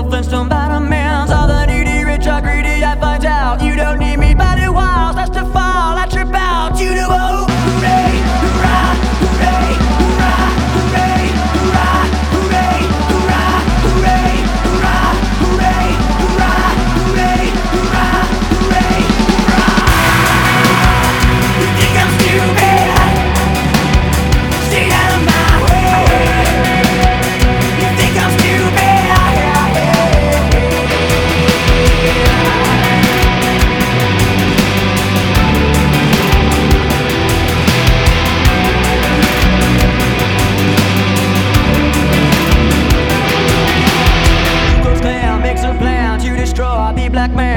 Flintstone battlements. All the needy rich are greedy, I find out. You don't need me, but it walls, that's to fall, I trip out. You do, oh, hooray, hurrah, hooray, hurrah, hooray, hurrah, hooray, hurrah, hooray, hurrah, hooray, hurrah, hooray, hurrah, hooray, hurrah. You think I'm stupid? Stay out of my way. You think I'm stupid? Makes a plan to destroy the black man.